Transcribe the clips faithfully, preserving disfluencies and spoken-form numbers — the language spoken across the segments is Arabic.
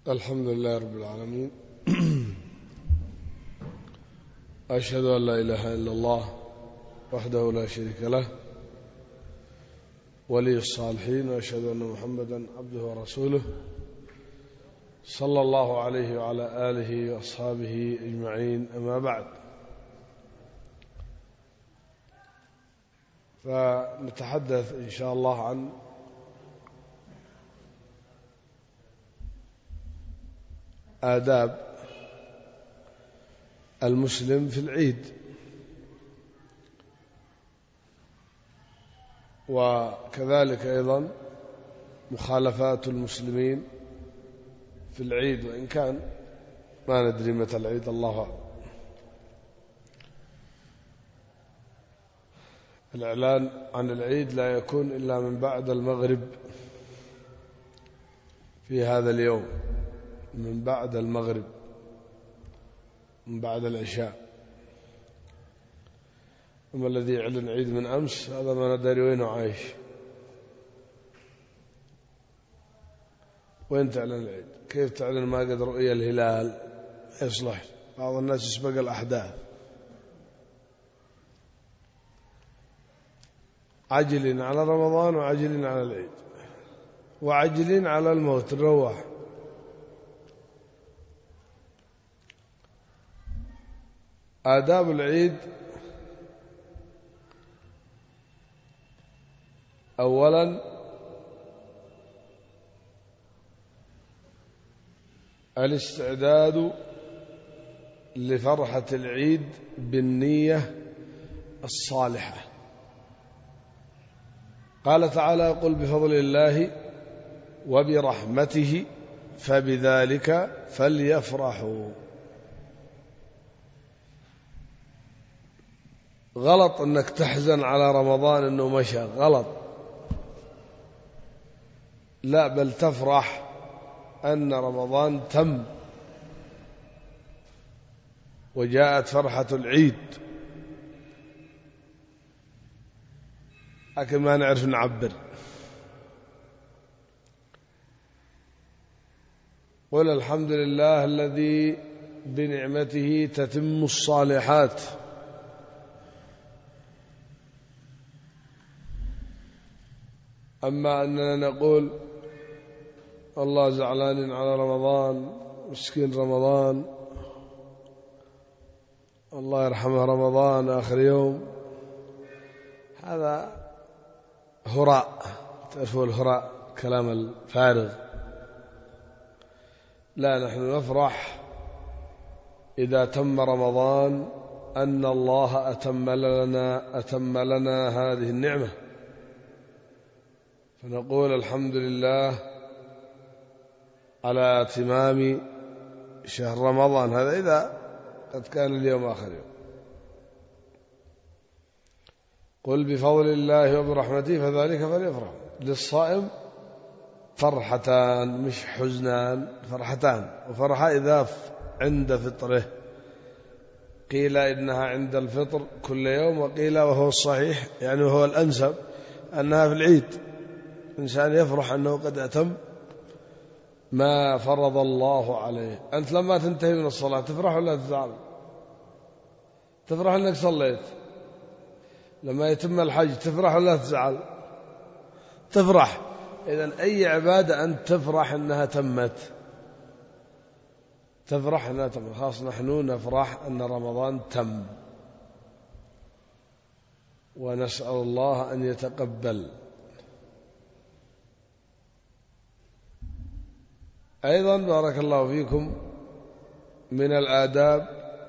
الحمد لله رب العالمين. أشهد أن لا إله إلا الله وحده لا شريك له ولي الصالحين، وأشهد أن محمدا عبده ورسوله صلى الله عليه وعلى آله وأصحابه أجمعين، أما بعد، فنتحدث إن شاء الله عن آداب المسلم في العيد، وكذلك أيضا مخالفات المسلمين في العيد، وإن كان ما ندري متى العيد، الله أعلم. الإعلان عن العيد لا يكون إلا من بعد المغرب في هذا اليوم، من بعد المغرب، من بعد العشاء. أما الذي يعلن عيد من أمس هذا ما ندري وينه عايش، وين تعلن العيد؟ كيف تعلن ما قد رؤي الهلال؟ يصلح. بعض الناس يسبق الأحداث. عجلين على رمضان وعجلين على العيد وعجلين على الموت، نروح. آداب العيد: أولا الاستعداد لفرحة العيد بالنية الصالحة. قال تعالى: قل بفضل الله وبرحمته فبذلك فليفرحوا. غلط أنك تحزن على رمضان أنه مشى، غلط. لا، بل تفرح أن رمضان تم وجاءت فرحة العيد، لكن ما نعرف نعبر. قل الحمد لله الذي بنعمته تتم الصالحات. أما أننا نقول الله زعلان على رمضان، مسكين رمضان، الله يرحمه رمضان آخر يوم، هذا هراء، تعرفوا الهراء، كلام الفارغ. لا، نحن نفرح إذا تم رمضان أن الله أتم لنا أتم لنا هذه النعمة، فنقول الحمد لله على اتمام شهر رمضان. هذا إذا قد كان اليوم آخر يوم. قل بفضل الله وبرحمته فذلك فليفرح. للصائم فرحتان مش حزنان، فرحتان. وفرحة إذا عند فطره، قيل إنها عند الفطر كل يوم، وقيل وهو الصحيح يعني وهو الأنسب أنها في العيد. إنسان يفرح أنه قد أتم ما فرض الله عليه. أنت لما تنتهي من الصلاة تفرح ولا تزعل؟ تفرح أنك صليت. لما يتم الحج تفرح ولا تزعل؟ تفرح. إذن أي عبادة أنت تفرح أنها تمت، تفرح أنها تمت. خاص نحن نفرح أن رمضان تم، ونسأل الله أن يتقبل. أيضا بارك الله فيكم من الآداب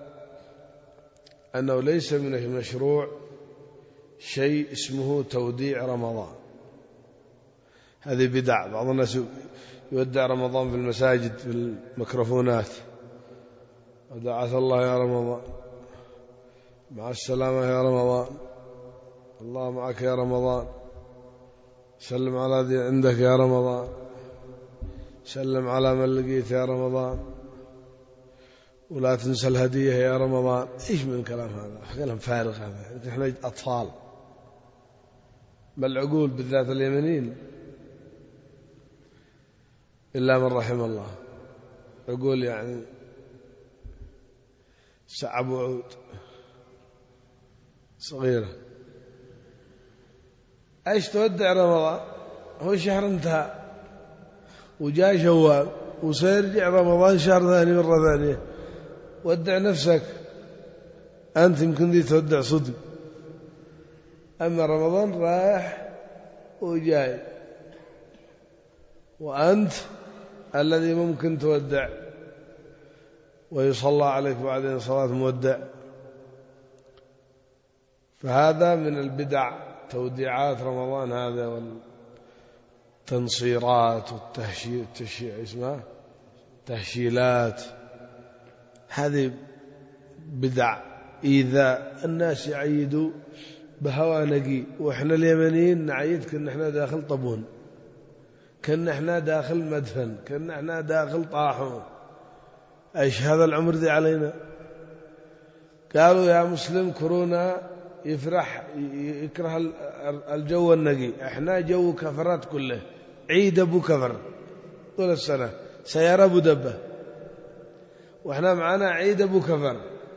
أنه ليس من المشروع شيء اسمه توديع رمضان. هذه بدع. بعض الناس يودع رمضان في المساجد في الميكروفونات: ودعث الله يا رمضان، مع السلامة يا رمضان، الله معك يا رمضان، سلم على ذي عندك يا رمضان، سلم على من لقيت يا رمضان، ولا تنسى الهدية يا رمضان. إيش من كلام هذا؟ كلام فارغ هذا. نحن أطفال، بل العقول بالذات اليمنيين إلا من رحم الله. أقول يعني سعب وعود صغيرة. ايش تودع رمضان؟ هو شهر انتهى وجاء شوال وسيرجع رمضان شهر ثاني مرة ثانية. ودع نفسك أنت، يمكن دي تودع صدق، أما رمضان رايح وجاي، وأنت الذي ممكن تودع ويصلى عليك بعدين صلاة مودع. فهذا من البدع توديعات رمضان هذا، والتنصيرات والتهشيل التشيع اسمها تهشيلات، هذه بدع. إذا الناس يعيدوا بهوى نقي، وإحنا اليمنيين نعيد كأن إحنا داخل طبون، كأن إحنا داخل مدفن، كأن إحنا داخل طاحون. أيش هذا العمر ذي علينا؟ قالوا يا مسلم كورونا يفرح يكره الجو النقي، إحنا جو كفرات كله، عيد أبو كفر طول السنة، سيارة أبو دبة، وإحنا معنا عيد أبو كفر،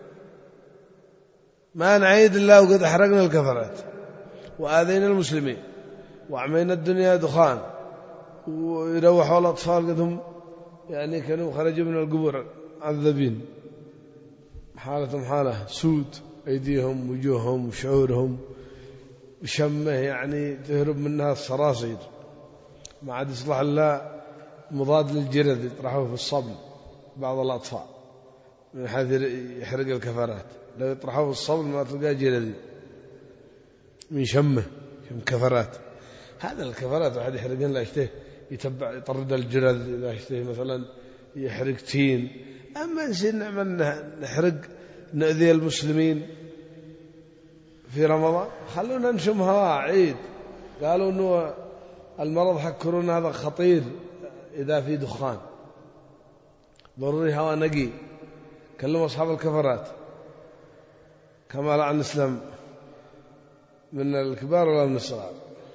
ما نعيد إلا وقد أحرقنا الكفرات وآذينا المسلمين وعمينا الدنيا دخان، ويروحوا الأطفال قدهم يعني كانوا خرجوا من القبور عذبين، حالتهم حالة سود، أيديهم وجوههم وشعورهم وشمه يعني تهرب منها الصراصير، ما عاد يصلح إلا مضاد للجرد يطرحوه في الصبل بعض الأطفال من حيث يحرق الكفرات، لو يطرحوه في الصبل ما تلقى جلدي من شمه شم كفرات. هذا الكفرات واحد يحرقين لا يشتهي يتبع يطرد الجرد، إذا يشتهي مثلا يحرق تين. أما نسير نعمل نحرق نؤذي المسلمين في رمضان؟ خلونا نشم هواء عيد. قالوا أنه المرض حق كورونا هذا خطير إذا في دخان، ضروري هواء نقي. كلموا أصحاب الكفرات كما لعن الإسلام من الكبار ولا من الصغار.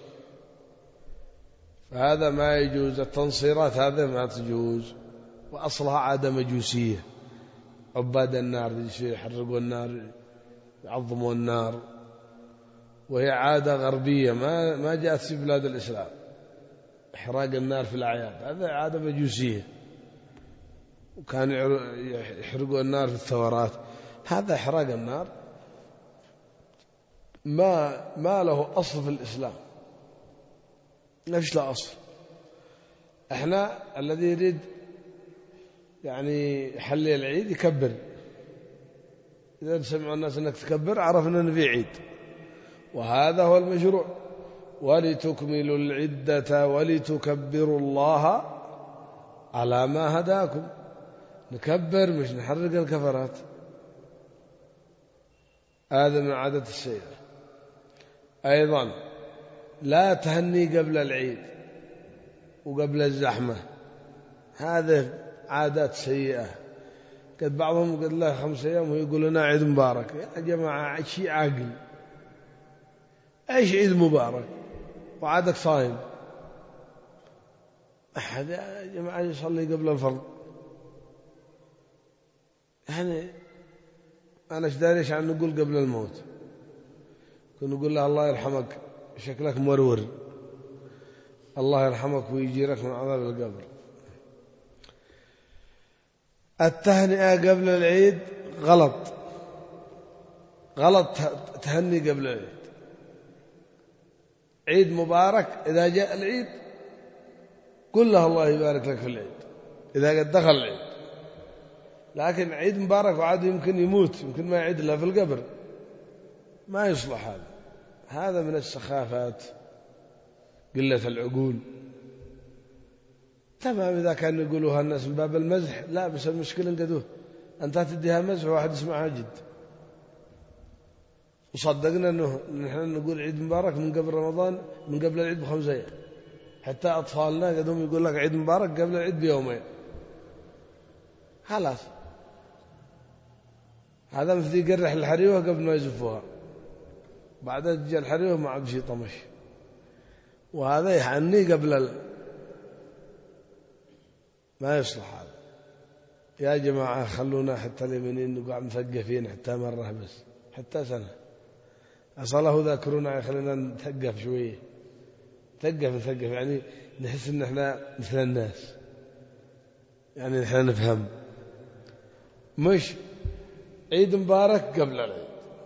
فهذا ما يجوز، التنصيرات هذا ما تجوز، وأصلها عادة مجوسية. عباد النار يحرقوا النار يعظموا النار، وهي عادة غربية ما ما جاءت في بلاد الإسلام. إحراق النار في الأعياد هذا عادة مجوسية، وكانوا يحرقوا النار في الثورات. هذا إحراق النار ما ما له أصل في الإسلام، ليش لا أصل. إحنا الذي يريد يعني يحلي العيد يكبر، إذا سمعوا الناس أنك تكبر عرفنا أن في عيد، وهذا هو المشروع. ولتكملوا العدة ولتكبروا الله على ما هداكم. نكبر مش نحرق الكفرات، هذا من عادة السيئة. أيضا لا تهني قبل العيد وقبل الزحمة، هذا عادات سيئة. قد بعضهم قد له خمس أيام ويقول لنا عيد مبارك. يا جماعة شيء عاقل، ايش عيد مبارك وعادك صايم؟ أحد يا جماعة يصلي قبل الفرض، يعني أنا ايش داري ايش عن نقول قبل الموت؟ كنا نقول له الله يرحمك شكلك مرور، الله يرحمك ويجيرك من عذاب القبر. التهنئة قبل العيد غلط، غلط تهني قبل العيد. عيد مبارك إذا جاء العيد قل له الله يبارك لك في العيد إذا قد دخل العيد، لكن عيد مبارك وعاد يمكن يموت، يمكن ما يعيد إلا في القبر، ما يصلح هذا. هذا من السخافات، قلة العقول. تمام إذا كانوا يقولوها الناس من باب المزح، لا، بس المشكلة قدوه أنت تديها مزح وواحد يسمعها جد. وصدقنا أنه نحن نقول عيد مبارك من قبل رمضان، من قبل العيد بخمس أيام، حتى أطفالنا قدهم يقول لك عيد مبارك قبل العيد بيومين. خلاص، هذا مثل يقرح الحريوة قبل ما يزفوها، بعدها تجي الحريوة ما عاد شيء طمش، وهذا يحني قبل ال... ما يصلح هذا. يا جماعة خلونا حتى اليمنيين نقعد مثقفين حتى مرة بس، حتى سنة أصله ذاكرونا خلينا نثقف شوية، ثقف نثقف يعني نحس إن إحنا مثل الناس، يعني إحنا نفهم. مش عيد مبارك قبل العيد،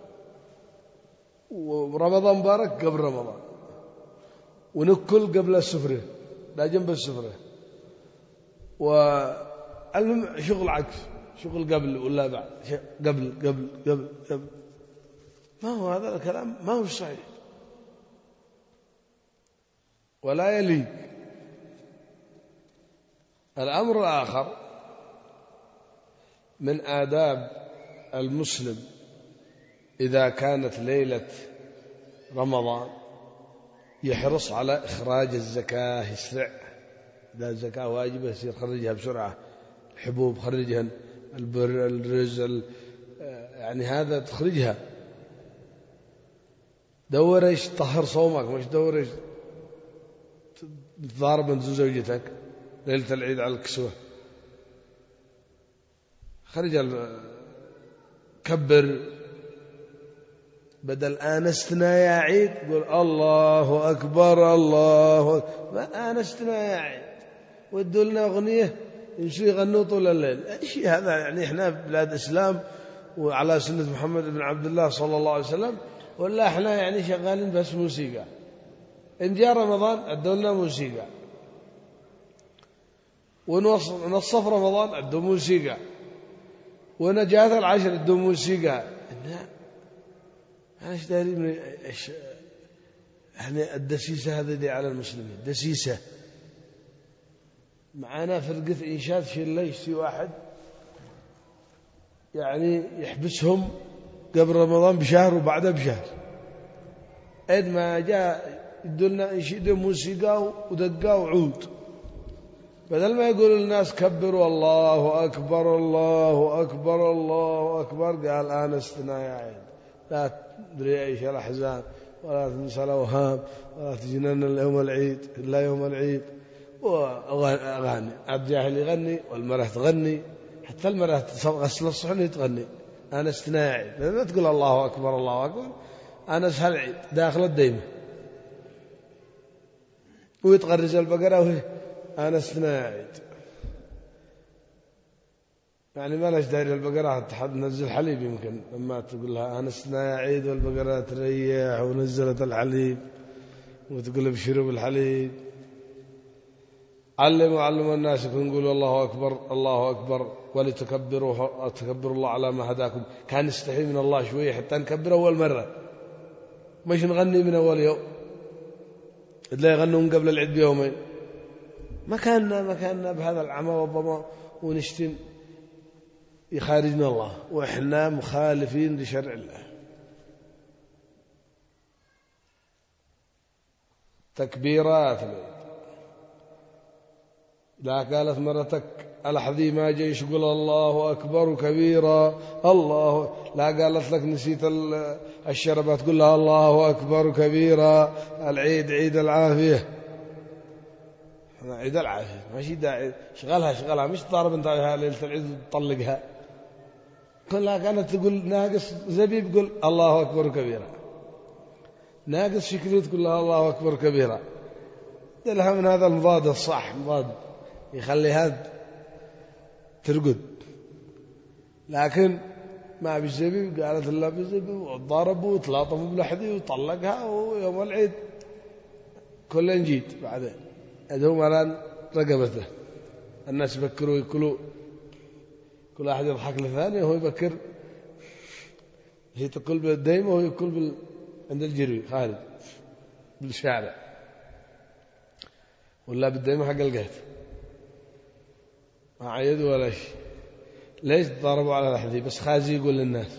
ورمضان مبارك قبل رمضان، ونكل قبل السفرة لا جنب السفرة، والمهم شغل عكس، شغل قبل ولا بعد، قبل قبل قبل قبل. ما هو هذا الكلام ما هو صحيح ولا يليق. الأمر الآخر من آداب المسلم إذا كانت ليلة رمضان يحرص على إخراج الزكاة، يسرع، إذا الزكاة واجبة يصير خرجها بسرعة، الحبوب خرجها، البر الرز يعني هذا تخرجها، دور ايش طهر صومك، مش دور ايش تضارب انت زوجتك ليلة العيد على الكسوة. خرج كبر، بدل آنستنا يا عيد قل الله أكبر الله أكبر. آنستنا يا عيد ودوا لنا أغنية يمشوا يغنوا طول الليل، ايش هذا؟ يعني احنا بلاد إسلام وعلى سنة محمد بن عبد الله صلى الله عليه وسلم، ولا احنا يعني شغالين بس موسيقى؟ إن جاء رمضان أدوا لنا موسيقى، ونصف رمضان أدوا موسيقى، ونجاة العشر أدوا موسيقى. أنا إيش داري من إيش يعني الدسيسة هذه دي على المسلمين، دسيسة. معنا فرقة إنشاد شلة يشتي واحد يعني يحبسهم قبل رمضان بشهر وبعده بشهر، إذ ما جاء يدلنا يشيدوا موسيقى ودقة وعود، بدل ما يقول الناس كبروا الله أكبر الله أكبر الله أكبر، قال آنستنا يا عيد، لا تدري ايش الأحزان ولا تنسى الأوهام ولا تجنن يوم العيد إلا يوم العيد. وأغاني الجاهل يغني والمرأة تغني، حتى المرأة غسل الصحن تغني آنستنا يا عيد، لا تقول الله أكبر الله أكبر، آنس هالعيد داخل الديمة، ويتغرز البقرة وهي آنستنا يا عيد. يعني ما لش داير البقرة تنزل حليب، يمكن لما تقول لها آنستنا يا عيد والبقرة تريح ونزلت الحليب وتقول بشرب الحليب. علموا علموا الناس يقولوا الله أكبر الله أكبر ولتكبروا تكبروا الله على ما هداكم. كان نستحي من الله شوية حتى نكبر أول مرة، مش نغني من أول يوم، إلا يغنون قبل العيد بيومين. ما كاننا ما كاننا بهذا العمى والضمى ونشتم يخارجنا الله، وإحنا مخالفين لشرع الله. تكبيرات العيد، لا قالت مرتك الحذي ما جيش قل الله أكبر كبيرا الله، لا قالت لك نسيت الشربات تقول لها الله أكبر كبيرا. العيد عيد العافية، عيد العافية ماشي داعي شغلها شغلها، مش ضارب انتها ليلة العيد تطلقها. كلها كانت تقول ناقص زبيب قل الله أكبر كبيرا، ناقص شكري تقول لها الله أكبر كبيرا. لها من هذا المضاد الصح، مضاد يخليها ترقد، لكن ما بالزبيب قالت الله بالزبيب، وضربوا وتلاطفوا بالحدي وطلقها، ويوم العيد كلنا جيت بعدين أدهم الآن رقبته. الناس يفكروا يأكلوا، كل واحد يضحك للثاني وهو يفكر، هي تأكل بالديمة وهو يأكل بال... عند الجروي خارج بالشارع، ولا بالديمة حق القهت ما عيدوا ولا شيء. ليش ضربوا على الحدي؟ بس خازي يقول للناس.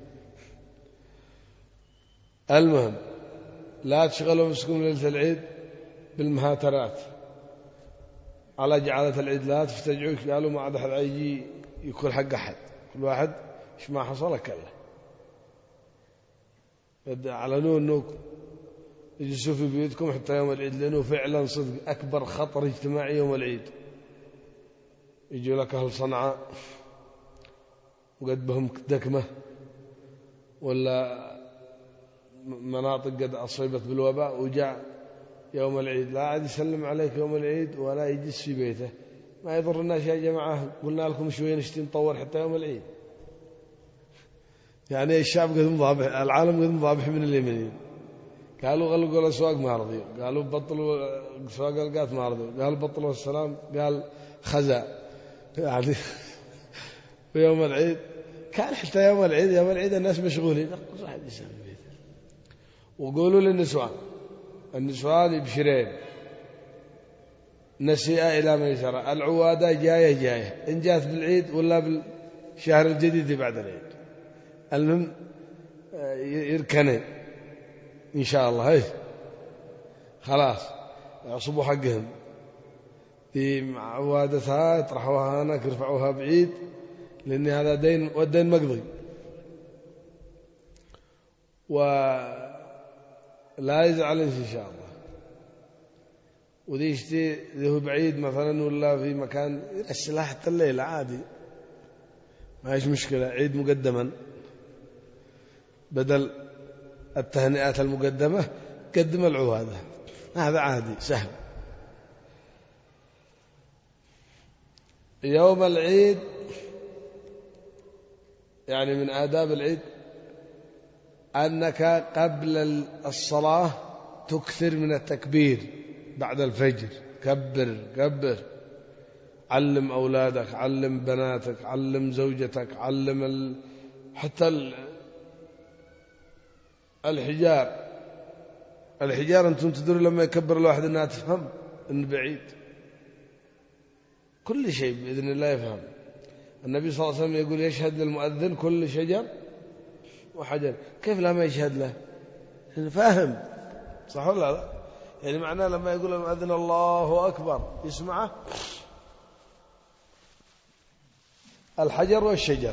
المهم لا تشغلوا مسكم ليلة العيد بالمهاترات على جعلة العيد، لا تفتجعوا قالوا ما عاد أحد يجي يكون حق أحد، كل واحد إيش ما حصل كله. أعلنوا أنه يجلسوا في بيوتكم حتى يوم العيد، لأنه فعلا صدق أكبر خطر اجتماعي يوم العيد. يجوا لك أهل صنعاء وقد بهم دكمة ولا مناطق قد أصيبت بالوباء وجاء يوم العيد لا عاد يسلم عليك يوم العيد ولا يجلس في بيته. ما يضر الناس يا جماعة قلنا لكم شوية نشتي نطور حتى يوم العيد. يعني الشعب قد مضابح، العالم قد مضابح من اليمنيين. قالوا غلقوا الأسواق ما رضيوا، قالوا بطلوا أسواق القات ما رضيوا، قال بطلوا السلام، قال خزا. يعني في يوم العيد كان حتى يوم العيد يوم العيد الناس مشغولين، واحد يسلم في بيته. وقولوا للنسوان، النسوان يبشرين نسيئة إلى ميسرة، العوادة جاية جاية إن جات بالعيد ولا بالشهر الجديد بعد العيد، المهم يركنين إن شاء الله. هاي خلاص يعصبوا حقهم في عوادتها يطرحوها هناك يرفعوها بعيد، لأن هذا دين والدين مقضي، ولا يزعل إن شاء الله. وذي يشتي ذي بعيد مثلا ولا في مكان يرسلها حتى الليل عادي، ما هيش مشكلة. عيد مقدما بدل التهنئات المقدمة قدم العوادة، هذا عادي سهل. يوم العيد يعني من آداب العيد أنك قبل الصلاة تكثر من التكبير بعد الفجر. كبر كبر، علم أولادك، علم بناتك، علم زوجتك، علم ال... حتى ال... الحجار الحجار أنتم تدرون لما يكبر الواحد أنها تفهم أن بعيد، كل شيء بإذن الله يفهم. النبي صلى الله عليه وسلم يقول يشهد للمؤذن كل شجر وحجر، كيف لما يشهد له؟ فاهم صح ولا لا؟ يعني معناه لما يقول المؤذن الله أكبر يسمعه الحجر والشجر،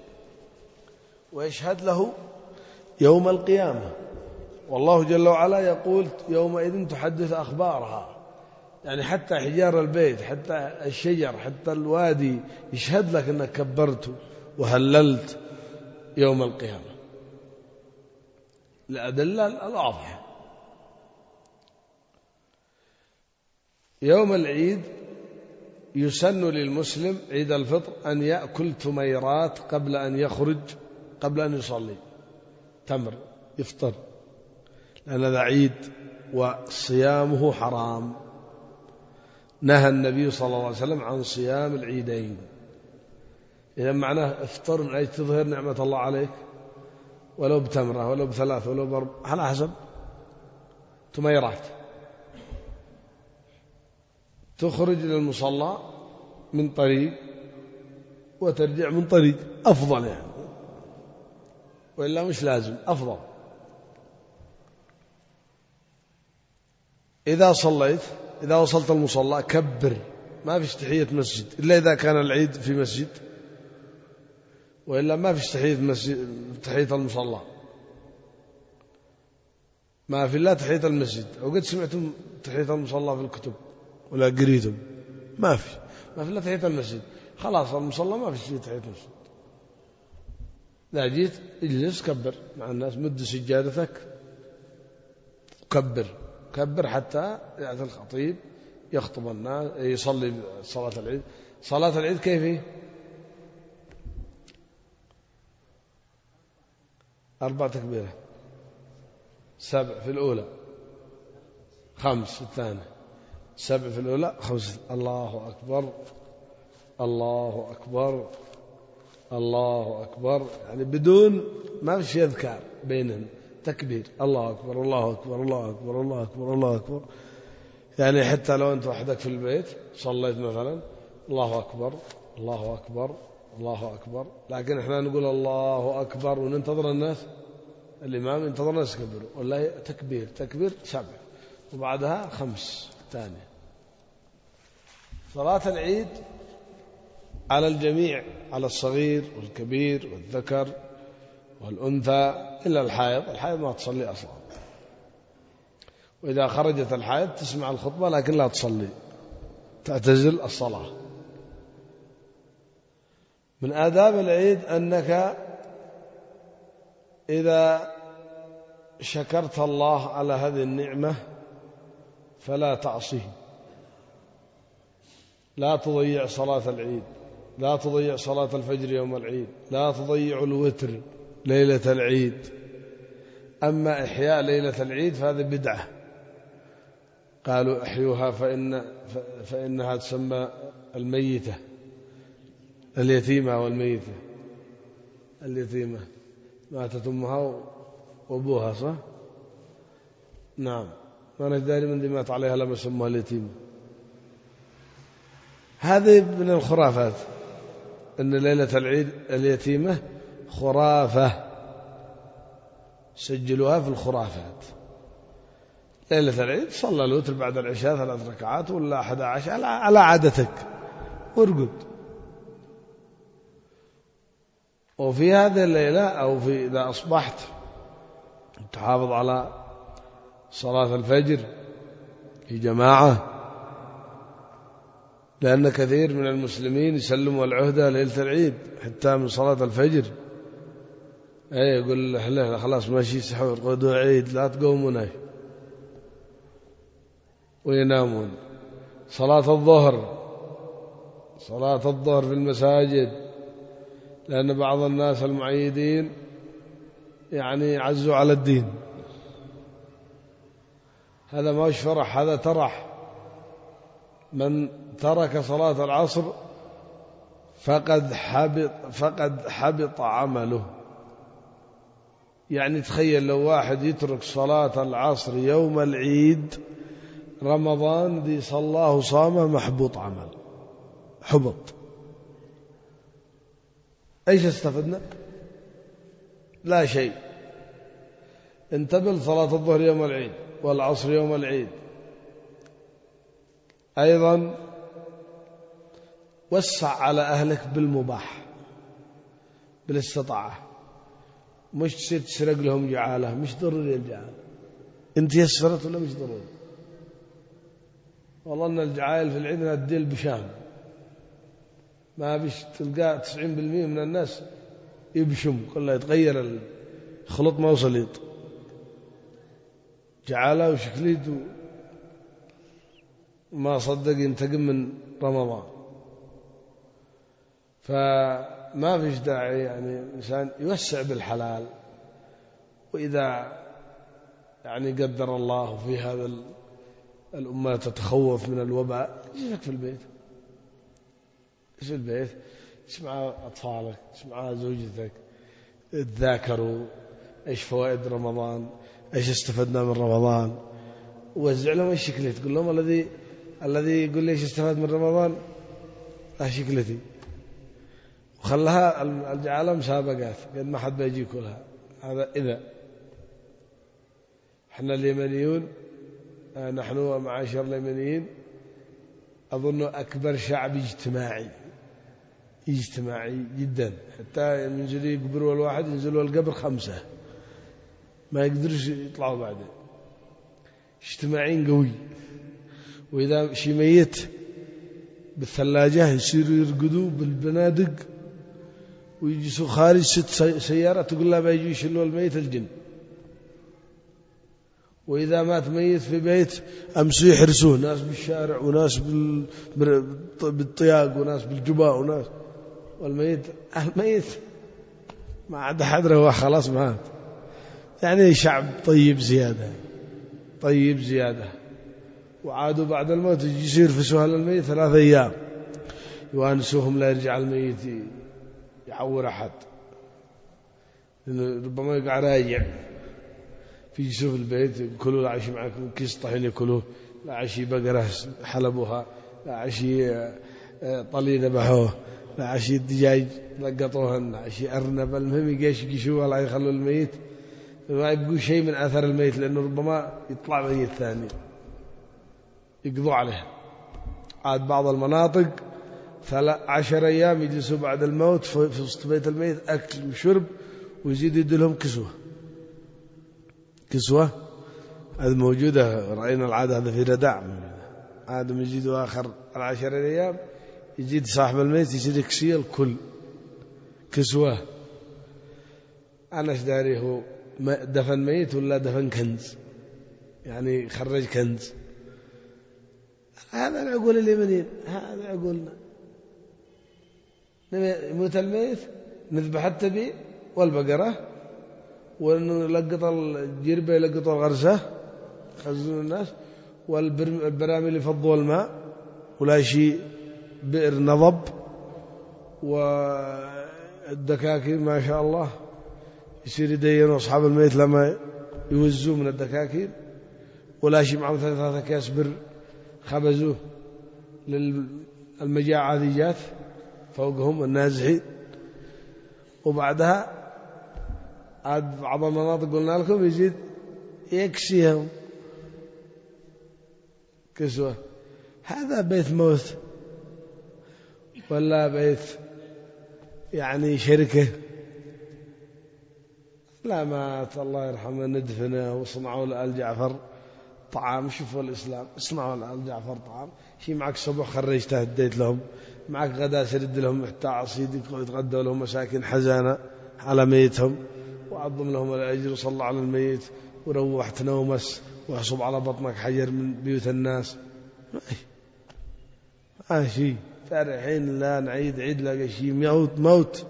ويشهد له يوم القيامة. والله جل وعلا يقول يومئذ تحدث أخبارها، يعني حتى حجار البيت، حتى الشجر، حتى الوادي يشهد لك أنك كبرت وهللت يوم القيامة. الأدلة الواضحة. يوم العيد يسن للمسلم عيد الفطر أن يأكل تميرات قبل أن يخرج، قبل أن يصلي تمر يفطر، لأن هذا عيد وصيامه حرام. نهى النبي صلى الله عليه وسلم عن صيام العيدين. إذا معناه افطر من أجل تظهر نعمة الله عليك، ولو بتمرة ولو بثلاث ولو بأربع على حسب. تميرات تخرج للمصلى من طريق وترجع من طريق، أفضل يعني، وإلا مش لازم، أفضل. إذا صليت إذا وصلت المصلى كبر، ما فيش تحية مسجد إلا إذا كان العيد في مسجد، وإلا ما فيش تحية مسجد، تحية المصلى ما في إلا تحية المسجد. وقد سمعتم تحية المصلى في الكتب ولا قريتم؟ ما في ما في إلا تحية المسجد. خلاص المصلى ما فيش تحية المسجد. لا جيت اجلس كبر مع الناس، مد سجادتك كبر كبر حتى يأتي الخطيب يخطب الناس يصلي صلاة العيد. صلاة العيد كيف هي؟ أربع تكبيرة، سبع في الأولى، خمس في الثانية، سبع في الأولى، خمس. الله أكبر الله أكبر الله أكبر، يعني بدون ما في أذكار بينهم، تكبير الله أكبر الله أكبر الله أكبر الله أكبر الله أكبر. يعني حتى لو أنت وحدك في البيت صليت مثلا الله أكبر الله أكبر الله أكبر، لكن إحنا نقول الله أكبر وننتظر الناس، الإمام ينتظر الناس يكبروا، والله تكبير تكبير سبع وبعدها خمس ثانية. صلاة العيد على الجميع، على الصغير والكبير والذكر والأنثى إلا الحائض. الحائض ما تصلي أصلا، وإذا خرجت الحائض تسمع الخطبة لكن لا تصلي، تعتزل الصلاة. من آداب العيد أنك إذا شكرت الله على هذه النعمة فلا تعصيه، لا تضيع صلاة العيد، لا تضيع صلاة الفجر يوم العيد، لا تضيع الوتر ليلة العيد. أما إحياء ليلة العيد فهذه بدعة، قالوا احيوها فإن فإنها تسمى الميتة، اليتيمة والميتة. اليتيمة ماتت أمها وأبوها، صح؟ نعم، ما ندري من ذي مات عليها لما سموها اليتيمة. هذه من الخرافات، أن ليلة العيد اليتيمة خرافة، سجلوها في الخرافات. ليلة العيد صلى الوتر بعد العشاء ثلاث ركعات ولا أحد عشر على عادتك وارقد. وفي هذه الليلة أو في إذا أصبحت تحافظ على صلاة الفجر في جماعة، لأن كثير من المسلمين يسلموا العهدة ليلة العيد حتى من صلاة الفجر. أي يقول له خلاص ماشي سحور غدوة عيد لا تقومون، وينامون. صلاة الظهر صلاة الظهر في المساجد، لأن بعض الناس المعيدين يعني عزوا على الدين. هذا ما هوش فرح، هذا ترح. من ترك صلاة العصر فقد حبط, فقد حبط عمله. يعني تخيل لو واحد يترك صلاة العصر يوم العيد رمضان ذي صلاه وصامه محبوط عمل، حبط. ايش استفدنا؟ لا شيء. انتبه لصلاة الظهر يوم العيد والعصر يوم العيد. أيضا وسع على أهلك بالمباح بالاستطاعة، مش تصير تسرق لهم جعالة، مش ضروري الجعالة. انت يسرت ولا مش ضروري؟ والله أن الجعائل في العيد الديل بشام، ما بيش تلقى تسعين بالمئة من الناس يبشم، كله يتغير الخلط ما وصليط، جعالة وشكليت وما صدق ينتقم من رمضان. فما فيش داعي يعني الإنسان يوسع بالحلال، وإذا يعني قدر الله في هذا الأمة تتخوف من الوباء يجلسك في البيت، في البيت تسمع أطفالك تسمع زوجتك تذاكروا إيش فوائد رمضان، إيش استفدنا من رمضان، ووزع لهم إيش شكلتي. تقول لهم الذي الذي يقول لي إيش استفاد من رمضان ها شكلتي، وخلها الجعالة مسابقات قد ما حد بيجي كلها. هذا إذا احنا اليمنيون، نحن معاشر اليمنيين أظن أكبر شعب اجتماعي اجتماعي جدا، حتى ينزلوا يقبروا الواحد ينزلوا القبر خمسة ما يقدرش يطلعوا بعده، اجتماعيين قوي. وإذا شي ميت بالثلاجة يصيروا يرقدوا بالبنادق ويجلسوا خارج ست سيارة تقول لا بيجوا يشيلوا الميت الجن. وإذا مات ميت في بيت أمسوا يحرسوه، ناس بالشارع وناس بالطياق وناس بالجباء وناس، والميت الميت ما عاد حدره هو خلاص مات. يعني شعب طيب زيادة طيب زيادة. وعادوا بعد الموت يصير في سهل الميت ثلاثة أيام يوانسوهم لا يرجع الميت يعور أحد، لأنه ربما يقع راجع في جسوف البيت. يأكلوا لا عشي معكم كيس طحين يأكلوه، لا عشي بقرة حلبوها، لا عشي طلي ذبحوه، لا عشي الدجاج لقطوهن، لا عشي أرنب. المهم يجيش يشوفوا لا يخلوا الميت ما يبقوا شيء من أثر الميت، لأنه ربما يطلع ميت ثاني يقضوا عليه. عاد بعض المناطق عشر أيام يجلسوا بعد الموت في وسط بيت الميت أكل وشرب، ويزيد يدلهم كسوة كسوة هذه موجودة، رأينا العادة هذا في رداع. عادهم يزيدوا آخر العشر أيام يزيد صاحب الميت يزيد يكسيه الكل كسوة. أنا ايش داري هو دفن ميت ولا دفن كنز؟ يعني خرج كنز. هذا العقول اليمنيين، هذا عقولنا. يموت الميت نذبح التبي والبقرة ونلقط الجربة يلقط الغرسة يخزنون الناس، والبراميل يفضوا الماء ولا شيء بئر نضب، والدكاكين ما شاء الله يصير يدينوا أصحاب الميت لما يوزوا من الدكاكين، ولا شيء معهم ثلاثة أكياس بر خبزوه للمجاعة ذي جات فوقهم النازحين. وبعدها عاد بعض المناطق قلنا لكم يزيد يكسيهم كسوة. هذا بيت موت ولا بيت يعني شركة؟ لا مات الله يرحمه ندفنه وصنعوا لآل جعفر طعام. شوفوا الإسلام، اصنعوا لآل جعفر طعام. شي معك صبح خرجته هديت لهم، معك غدا سرد لهم حتى عصيد يتغدوا لهم مساكين حزانة على ميتهم، وعظم لهم الأجر وصلى على الميت وروحت نومس واحصب على بطنك حجر من بيوت الناس. ما شيء فرحين لا نعيد عيد لا شيء. موت موت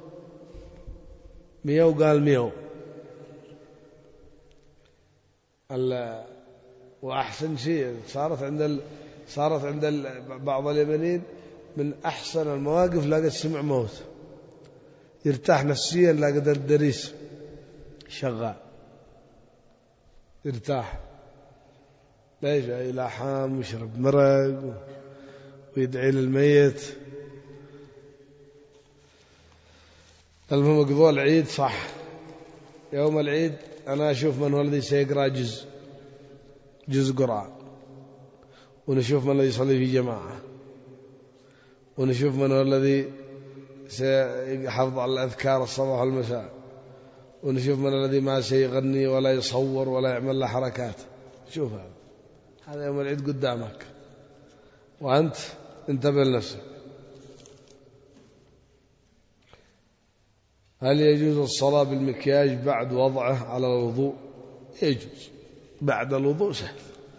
ميو قال ميو. وأحسن شيء صارت عند ال... صارت عند ال... بعض اليمنيين من أحسن المواقف لا قد سمع موت يرتاح نفسيا، لا قدر الدريس شغال يرتاح، لا يجي إلى حام ويشرب مرق ويدعي للميت. المهم قضوا العيد صح. يوم العيد أنا أشوف من هو الذي سيقرأ جزء جزء قرآن، ونشوف من الذي يصلي في جماعة، ونشوف من هو الذي سيحافظ على الأذكار الصباح والمساء، ونشوف من الذي ما سيغني ولا يصور ولا يعمل له حركات. شوف هذا هذا يوم العيد قدامك وأنت انتبه لنفسك. هل يجوز الصلاة بالمكياج بعد وضعه على الوضوء؟ يجوز بعد الوضوء سهل،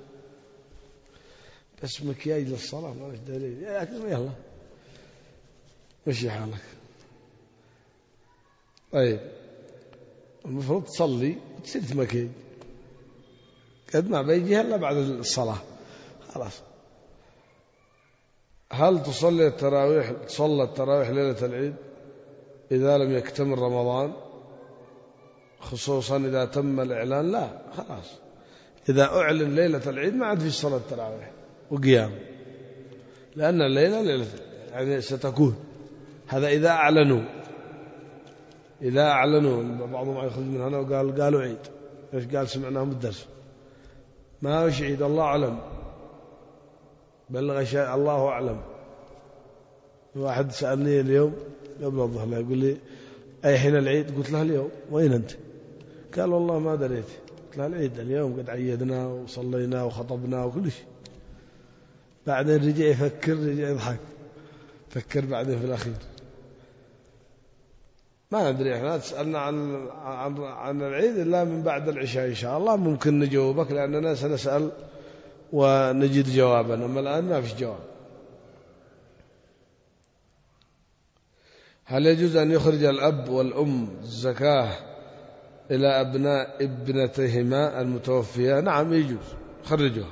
بس مكياج للصلاة ما ليش دليل. يلا مشي حالك. طيب المفروض تصلي وتصير مكياج قد ما بيجي هلا بعد الصلاة خلاص. هل تصلي التراويح تصلى التراويح ليلة العيد إذا لم يكتمل رمضان، خصوصا إذا تم الإعلان؟ لا خلاص، إذا أعلن ليلة العيد ما عاد في صلاة التراويح وقيام، لأن الليلة ليلة يعني ستكون. هذا إذا أعلنوا إذا أعلنوا بعضهم يخرج من هنا وقال قالوا عيد. إيش قال؟ سمعناهم بالدرس ما وش عيد، الله أعلم، بلغ شيء الله أعلم. واحد سألني اليوم قبل الظهر يقول لي أي حين العيد؟ قلت له اليوم. وين أنت؟ قال والله ما دريت. قلت له العيد اليوم، قد عيدنا وصلينا وخطبنا وكل شيء. بعدين رجع يفكر، رجع يضحك، فكر بعدين في الأخير. ما ندري، احنا تسألنا عن عن عن العيد إلا من بعد العشاء إن شاء الله ممكن نجاوبك، لأننا سنسأل ونجد جوابا، أما الآن ما فيش جواب. هل يجوز أن يخرج الأب والأم الزكاة إلى أبناء ابنتهما المتوفية؟ نعم يجوز، خرجوها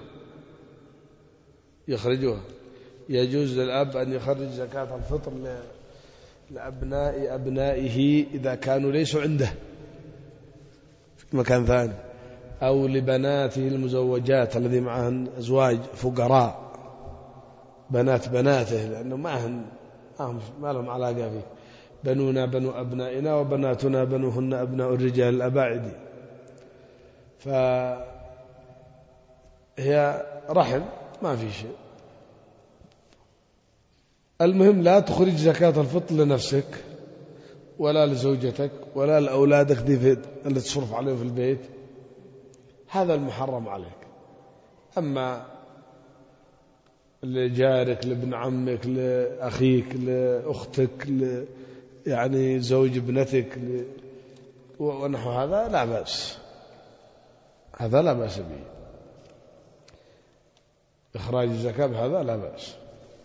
يخرجوها. يجوز للأب أن يخرج زكاة الفطر لأبناء أبنائه إذا كانوا ليسوا عنده في مكان ثاني، أو لبناته المزوجات الذي معهن أزواج فقراء، بنات بناته، لأنه معهن ما لهم علاقة فيه. بنونا بنو أبنائنا وبناتنا بنوهن أبناء الرجال الأباعد، فهي رحم ما في شيء. المهم لا تخرج زكاة الفطر لنفسك ولا لزوجتك ولا لأولادك دي اللي تصرف عليهم في البيت، هذا المحرم عليك. أما لجارك، لابن عمك، لأخيك، لأختك، يعني زوج ابنتك ونحو هذا لا بأس، هذا لا بأس به، إخراج الزكاة بهذا لا بأس.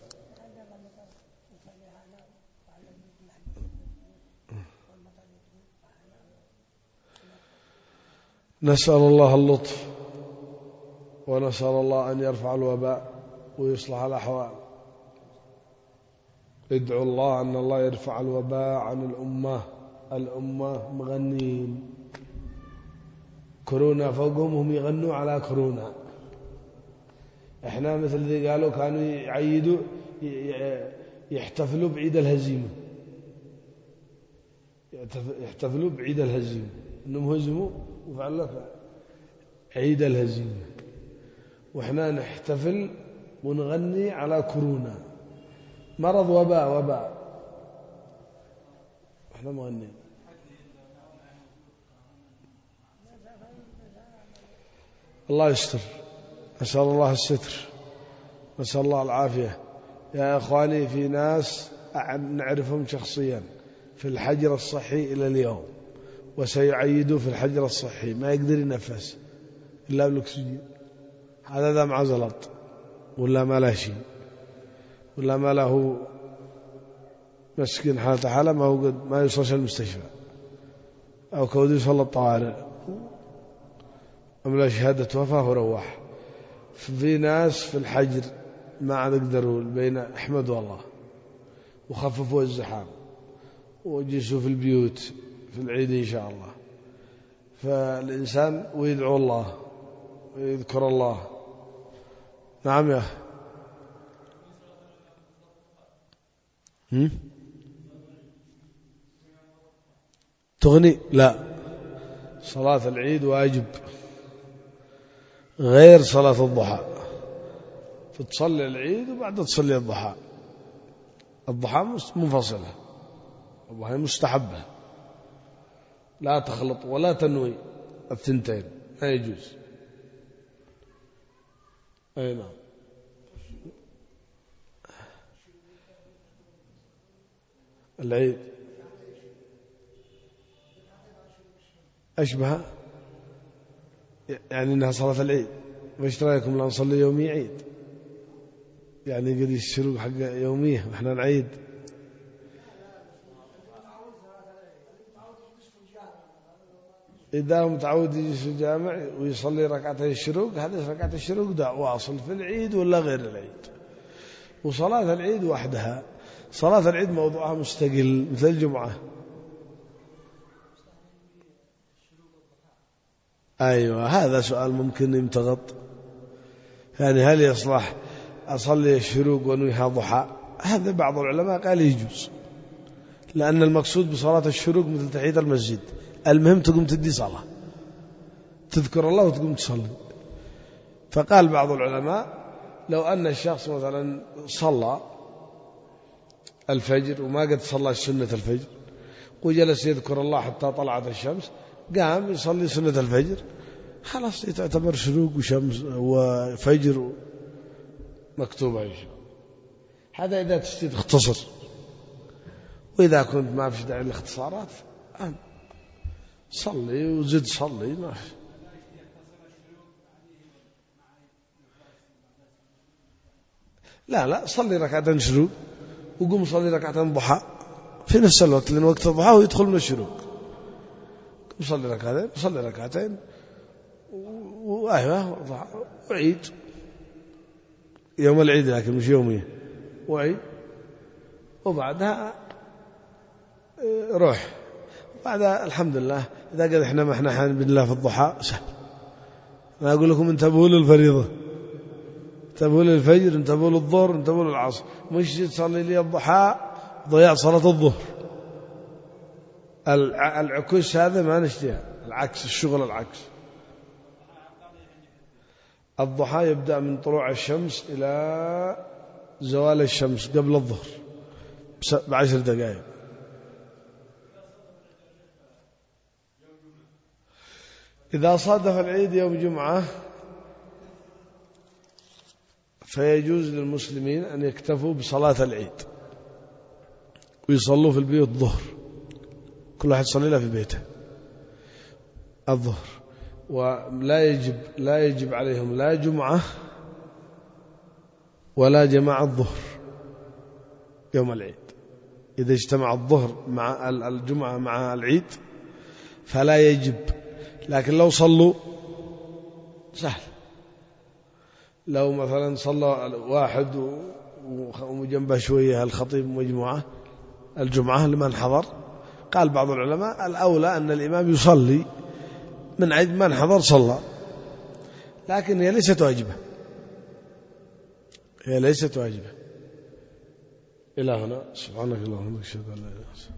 نسأل الله اللطف، ونسأل الله أن يرفع الوباء ويصلح الأحوال. ادعوا الله أن الله يرفع الوباء عن الأمة. الأمة مغنين كورونا فوقهم، هم يغنوا على كورونا. احنا مثل ذي قالوا كانوا يعيدوا يحتفلوا بعيد الهزيمة، يحتفلوا بعيد الهزيمة انهم هزموا وفعلوا عيد الهزيمة، واحنا نحتفل ونغني على كورونا. مرض وباء وباء احنا مغنين. الله يستر، نسأل الله الستر، نسأل الله العافية. يا أخواني في ناس نعرفهم شخصيا في الحجر الصحي إلى اليوم، وسيعيدوا في الحجر الصحي ما يقدر ينفس إلا بالأكسجين. هذا ذا مع زلط ولا ما له شيء، ولا ما له مسكين حالته حالة ما هو قد ما يوصلش المستشفى أو كود يوصل الطوارئ أم لا شهادة وفاة وروح. في ناس في الحجر ما عاد يقدروا بين أحمد والله وخففوا الزحام وجلسوا في البيوت في العيد إن شاء الله. فالإنسان ويدعو الله ويذكر الله. نعم يا أخي. تغني؟ لا، صلاة العيد واجب غير صلاة الضحى. فتصلي العيد وبعد تصلي الضحى. الضحى منفصلة، الضحى مستحبة، لا تخلط ولا تنوي الثنتين، ما يجوز. أي نعم. العيد أشبه يعني أنها صلاة العيد. وإيش رأيكم لا نصلي يومي عيد؟ يعني قد الشروق حق يوميه وإحنا نعيد. إذا متعود يجلس في الجامع ويصلي ركعتين الشروق، هذه ركعة الشروق ده واصل في العيد ولا غير العيد. وصلاة العيد وحدها، صلاة العيد موضوعها مستقل مثل الجمعة. أيوة، هذا سؤال ممكن يمتغط. يعني هل يصلح أصلي الشروق ونويها ضحى؟ هذا بعض العلماء قال يجوز، لأن المقصود بصلاة الشروق مثل تحية المسجد، المهم تقوم تدي صلاة، تذكر الله وتقوم تصلي. فقال بعض العلماء لو أن الشخص مثلا صلى الفجر وما قد صلى سنة الفجر وجلس يذكر الله حتى طلعت الشمس، قام يصلي سنة الفجر، خلاص تعتبر شروق وشمس وفجر مكتوبة إن شاء الله. هذا إذا تشتي تختصر، وإذا كنت ما في داعي للاختصارات صلي وزد صلي ما في. لا لا، صلي ركعتين شروق وقوم صلي ركعتين ضحى في نفس الوقت، لأن وقت الضحى ويدخل من الشروق. قوم صلي ركعتين صلي ركعتين وأيوة ضحى وعيد يوم العيد، لكن مش يومية، وعيد وبعدها روح. بعدها الحمد لله إذا قد إحنا ما إحنا حان بالله في الضحى سهل. ما أقول لكم انتبهوا للفريضة، انتبهوا للفجر، انتبهوا للظهر، انتبهوا للعصر. مش تصلي لي الضحى ضياع صلاة الظهر. العكس هذا ما نشتيها، العكس الشغل العكس. الضحى يبدأ من طلوع الشمس إلى زوال الشمس قبل الظهر بعشر دقائق. إذا صادف العيد يوم جمعة فيجوز للمسلمين أن يكتفوا بصلاة العيد ويصلوا في البيوت الظهر، كل واحد يصلي له في بيته الظهر، ولا يجب لا يجب عليهم لا جمعة ولا جماعة الظهر يوم العيد. إذا اجتمع الظهر مع الجمعة مع العيد فلا يجب، لكن لو صلوا سهل. لو مثلا صلى واحد وجنبه شوية الخطيب مجموعة الجمعة لمن حضر، قال بعض العلماء الأولى أن الإمام يصلي من عيد من حضر صلى، لكن هي ليست واجبة، هي ليست واجبة. إلى هنا سبحانك اللهم وبحمدك أشهد أن لا إله إلا أنت.